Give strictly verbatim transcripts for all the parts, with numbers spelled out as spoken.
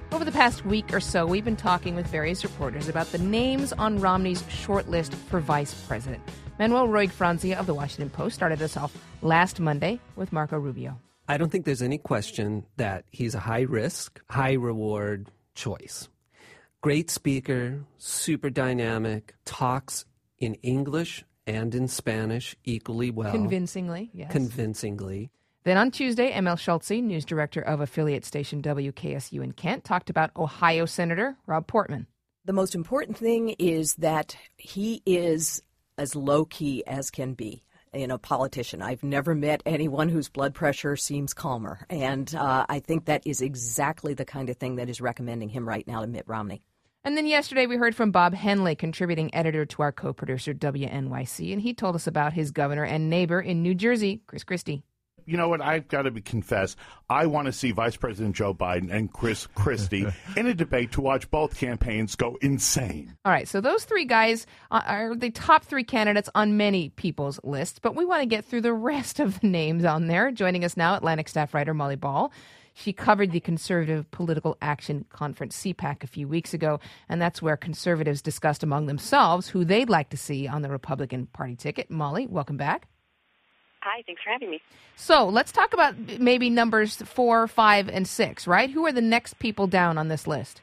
Over the past week or so, we've been talking with various reporters about the names on Romney's short list for vice president. Manuel Roig-Franzia of The Washington Post started us off last Monday with Marco Rubio. I don't think there's any question that he's a high-risk, high-reward choice. Great speaker, super dynamic, talks in English and in Spanish equally well. Convincingly, yes. Convincingly. Then on Tuesday, M L Schultze, news director of affiliate station W K S U in Kent, talked about Ohio Senator Rob Portman. The most important thing is that he is as low-key as can be in a politician. I've never met anyone whose blood pressure seems calmer, and uh, I think that is exactly the kind of thing that is recommending him right now to Mitt Romney. And then yesterday we heard from Bob Henley, contributing editor to our co-producer W N Y C, and he told us about his governor and neighbor in New Jersey, Chris Christie. You know what? I've got to be confess. I want to see Vice President Joe Biden and Chris Christie in a debate to watch both campaigns go insane. All right, so those three guys are the top three candidates on many people's lists, but we want to get through the rest of the names on there. Joining us now, Atlantic staff writer Molly Ball. She covered the Conservative Political Action Conference, C PAC, a few weeks ago, and that's where conservatives discussed among themselves who they'd like to see on the Republican Party ticket. Molly, welcome back. Hi, thanks for having me. So let's talk about maybe numbers four, five, and six, right? Who are the next people down on this list?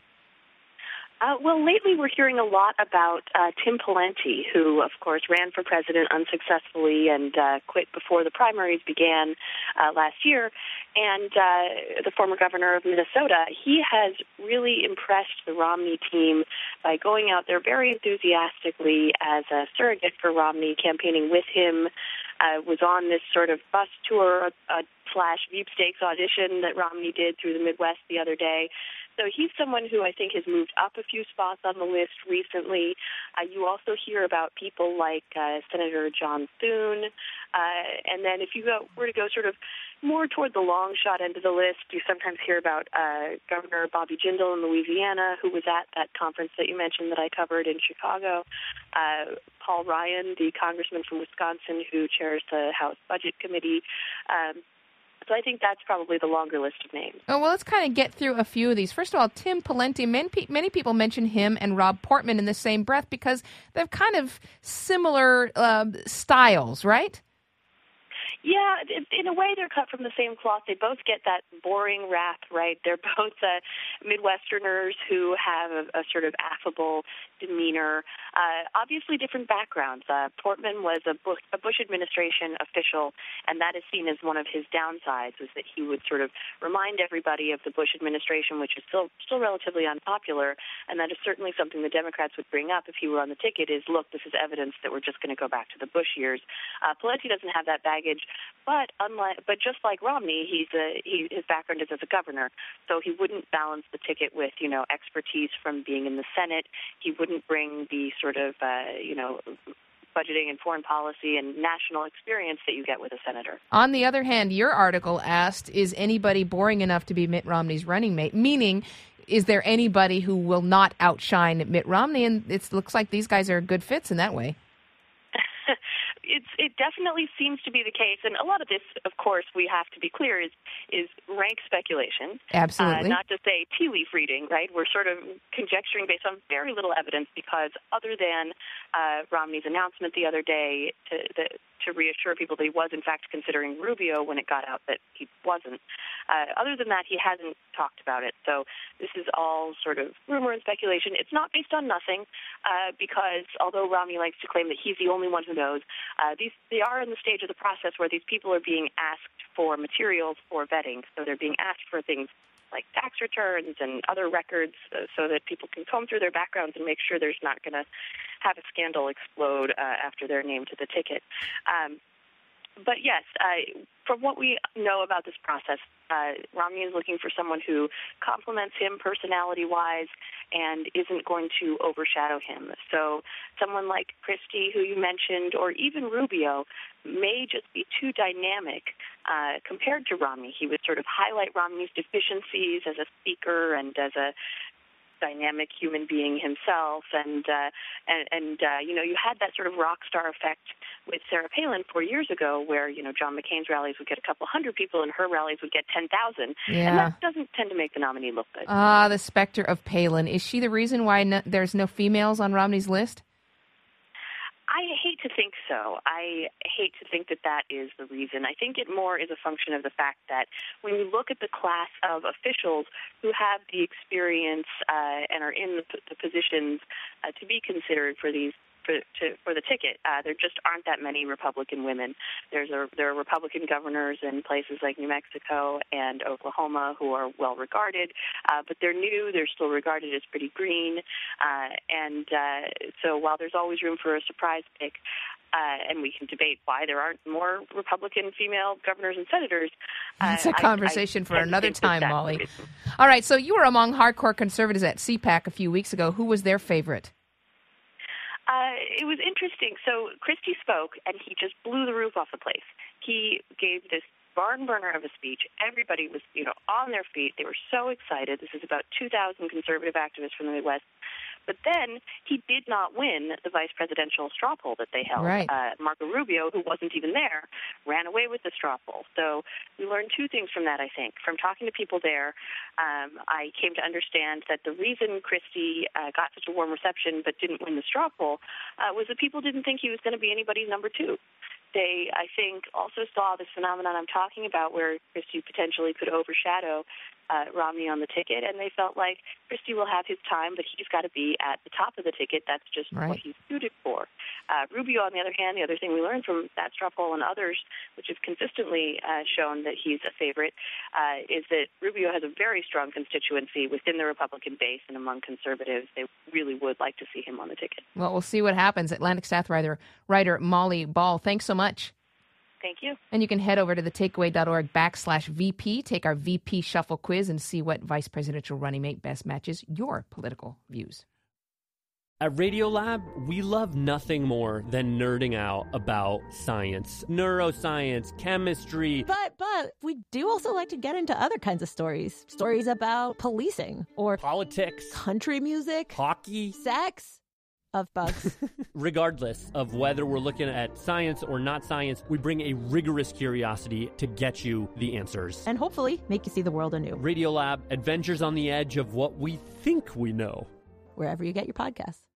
Uh, well, lately we're hearing a lot about uh, Tim Pawlenty, who, of course, ran for president unsuccessfully and uh, quit before the primaries began uh, last year, and uh, the former governor of Minnesota. He has really impressed the Romney team by going out there very enthusiastically as a surrogate for Romney, campaigning with him, uh, was on this sort of bus tour uh, slash sweepstakes audition that Romney did through the Midwest the other day. So he's someone who I think has moved up a few spots on the list recently. Uh, you also hear about people like uh, Senator John Thune. Uh, and then if you go, were to go sort of more toward the long shot end of the list, you sometimes hear about uh, Governor Bobby Jindal in Louisiana, who was at that conference that you mentioned that I covered in Chicago. Uh, Paul Ryan, the congressman from Wisconsin who chairs the House Budget Committee. Um, So I think that's probably the longer list of names. Oh, well, let's kind of get through a few of these. First of all, Tim Pawlenty, many, many people mention him and Rob Portman in the same breath because they're kind of similar uh, styles, right? Yeah, in a way, they're cut from the same cloth. They both get that boring rap, right? They're both uh, Midwesterners who have a, a sort of affable demeanor. Uh, obviously, different backgrounds. Uh, Portman was a Bush, a Bush administration official, and that is seen as one of his downsides, was that he would sort of remind everybody of the Bush administration, which is still still relatively unpopular, and that is certainly something the Democrats would bring up if he were on the ticket, is, look, this is evidence that we're just going to go back to the Bush years. Uh, Pawlenty doesn't have that baggage. But unlike, but just like Romney, he's a, he, his background is as a governor, so he wouldn't balance the ticket with, you know, expertise from being in the Senate. He wouldn't bring the sort of, uh, you know, budgeting and foreign policy and national experience that you get with a senator. On the other hand, your article asked, is anybody boring enough to be Mitt Romney's running mate? Meaning, is there anybody who will not outshine Mitt Romney? And it looks like these guys are good fits in that way. It's, it definitely seems to be the case, and a lot of this, of course, we have to be clear, is is rank speculation. Absolutely. Uh, not to say tea leaf reading, right? We're sort of conjecturing based on very little evidence because other than uh, Romney's announcement the other day to, the, to reassure people that he was, in fact, considering Rubio when it got out that he wasn't, uh, other than that, he hasn't talked about it. So this is all sort of rumor and speculation. It's not based on nothing uh, because although Romney likes to claim that he's the only one who knows, Uh, these they are in the stage of the process where these people are being asked for materials for vetting. So they're being asked for things like tax returns and other records uh, so that people can comb through their backgrounds and make sure there's not going to have a scandal explode uh, after they're named to the ticket. Um, But yes, uh, from what we know about this process, uh, Romney is looking for someone who complements him personality-wise and isn't going to overshadow him. So someone like Christie, who you mentioned, or even Rubio, may just be too dynamic uh, compared to Romney. He would sort of highlight Romney's deficiencies as a speaker and as a dynamic human being himself, and uh, and, and uh, you know, you had that sort of rock star effect with Sarah Palin four years ago, where you know John McCain's rallies would get a couple hundred people, and her rallies would get ten thousand, yeah. and that doesn't tend to make the nominee look good. Ah, the specter of Palin. Is she the reason why no, there's no females on Romney's list? I hate to think so. I hate to think that that is the reason. I think it more is a function of the fact that when you look at the class of officials who have the experience uh, and are in the, the positions uh, to be considered for these For, to, for the ticket, uh, there just aren't that many Republican women. There's a, there are Republican governors in places like New Mexico and Oklahoma who are well regarded, uh, but they're new. They're still regarded as pretty green, uh, and uh, so while there's always room for a surprise pick, uh, and we can debate why there aren't more Republican female governors and senators. Uh, That's a conversation I, I for another time, that Molly. All right, so you were among hardcore conservatives at C PAC a few weeks ago. Who was their favorite? Uh, it was interesting. So Christie spoke, and he just blew the roof off the place. He gave this barn burner of a speech. Everybody was, you know, on their feet. They were so excited. This is about two thousand conservative activists from the Midwest. But then he did not win the vice presidential straw poll that they held. Right. Uh, Marco Rubio, who wasn't even there, ran away with the straw poll. So we learned two things from that, I think. From talking to people there, um, I came to understand that the reason Christie uh, got such a warm reception but didn't win the straw poll uh, was that people didn't think he was going to be anybody's number two. They, I think, also saw this phenomenon I'm talking about where Christie potentially could overshadow uh, Romney on the ticket, and they felt like Christie will have his time, but he's got to be at the top of the ticket. That's just right. what he's suited for. Uh, Rubio, on the other hand, the other thing we learned from that straw poll and others, which have consistently uh, shown that he's a favorite, uh, is that Rubio has a very strong constituency within the Republican base and among conservatives. They really would like to see him on the ticket. Well, we'll see what happens. Atlantic staff writer, writer Molly Ball, thanks so much. Thank you. And you can head over to the takeaway.org backslash VP, take our V P Shuffle quiz, and see what vice presidential running mate best matches your political views. At Radiolab, we love nothing more than nerding out about science, neuroscience, chemistry. But, but, we do also like to get into other kinds of stories. Stories about policing or politics, country music, hockey, sex. Of bugs. Regardless of whether we're looking at science or not science, we bring a rigorous curiosity to get you the answers. And hopefully make you see the world anew. Radiolab, adventures on the edge of what we think we know. Wherever you get your podcasts.